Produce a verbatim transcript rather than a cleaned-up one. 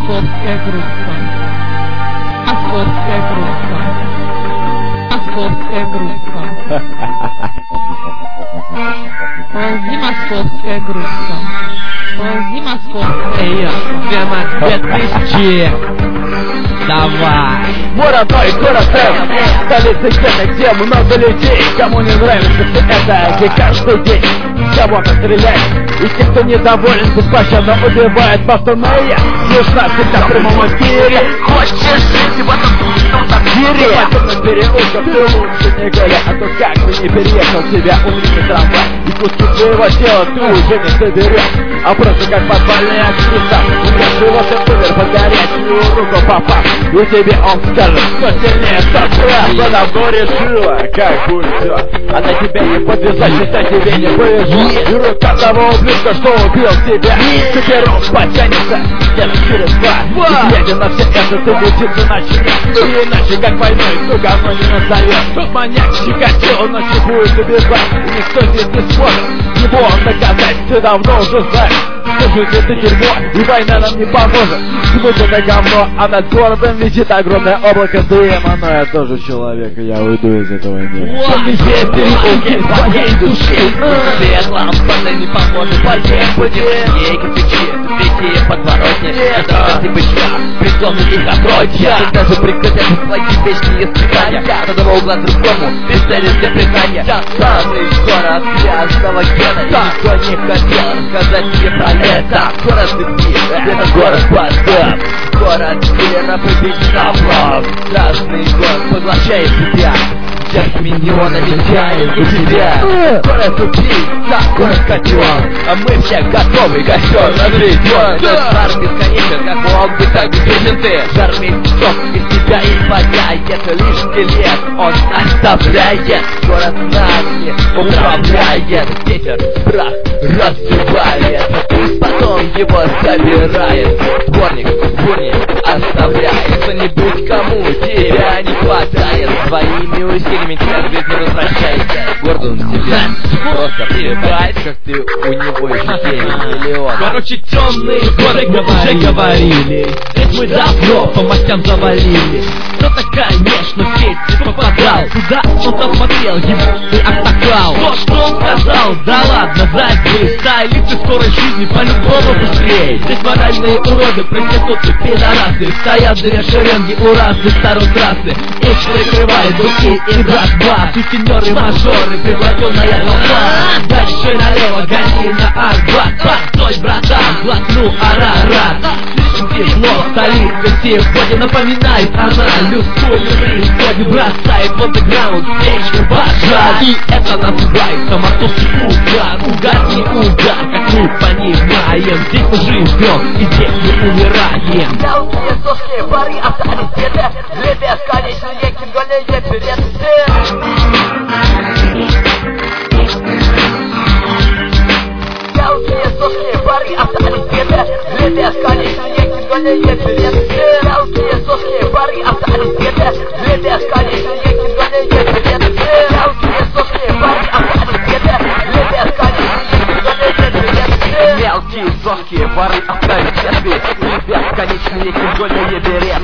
Московская группа. Московская группа. Московская группа. Ползи, московская группа. Ползи, московская. Две тысячи. Давай. Муравной город М, столица Кена, где много людей. Кому не нравится все это, где каждый день кого-то стреляет. И те, кто недоволен, беспощадно убивает повторные. Нужна всегда в прямом эфире. Хочешь жить в этом душном мире? Пойдем на переулках, ты лучше не гуляй. А то как бы не переехал, тебя утренний трамвай. И куски твоего тела ты уже не соберешь. А просто как подвальный актриса умершего ты умер под горячую руку попав. И тебе он скажет, что сильнее, кто прав. Что давно решила, как будет все. Она тебя не подвязать, считай, тебе не повезло. И рука того ублюдка, что убил тебя, теперь он потянется где-то через два. И глядя на все это, ты летится начнешь. И иначе как войной, кто говно не назовет. Тот маньяк Чикатило ночью будет убивать. И никто здесь не сможет его наказать. Ты давно уже знаешь, что жизнь это дерьмо, и война нам не поможет. Смысл это говно, а над городом висит огромное облако дыма. Но я тоже человек, и я уйду из этого мира. Везде переулки твоей души. Свет лампады не поможет. Поем будем ей кирпичи, третьи подворотни. Это ты бычка, притом их отродья. Когда же прекратятся твои вечные страдания, с одного угла к другому, без цели для признания. Самый город грязного гена, и никто не хотел рассказать тебе про это. Город любви, это город поддав. Город вера, победителов. Красный город поглощает тебя. Сейчас миллионами тянет у тебя. Город убийца, город котел. А мы все готовы, костер разведен. Жар бесконечен, как мог быть, так беспечен ты. Жар месяцок из тебя испаряет. Лишь скелет он оставляет. Город нами управляет. Ветер прах раздевает. Пусть потом его забирает. Сборник, бурник оставляет. Кто-нибудь, кому тебя не хватает. Своими усилиями тебя в жизни возвращается. Гордо на тебя просто плевать, как ты у него еще семь миллионов. Короче, темные горы, как уже говорили. Здесь мы давно по мастям завалили. Кто-то, конечно, в сеть попадал. Куда он смотрел, ему и автоклал. То, что он сказал, да ладно, забей. Стайлисты скорой жизни по-любому быстрее. Здесь моральные уроды, проститутки, пидорасы. Стоят две шеренги у разных сторон трассы. Их прикрывает руки и братва. Сутенеры, мажоры, превращенная толпа. Дальше налево, гони на Арбат. Постой, братан, глотну арарат. Тепло, столица сегодня напоминает она людскую жизнь. Сегодня бросает в андеграунд печку пожар. И это называется московский угар. Угар не угар, как мы понимаем. Здесь мы живем и здесь мы умираем. Мелкие сошки, бары остались где-то. Две бесконечные кинголевые перецы. Мелкие сошки, бары остались где-то. Две бесконечные кинголевые перецы. Мелкие сошки, бары остались где-то. Две бесконечные кинголевые перецы. Мелкие сошки, бары остались где-то. Две бесконечные кинголевые перецы. Мелкие сошки, бары остались где-то. Две бесконечные кинголевые перецы.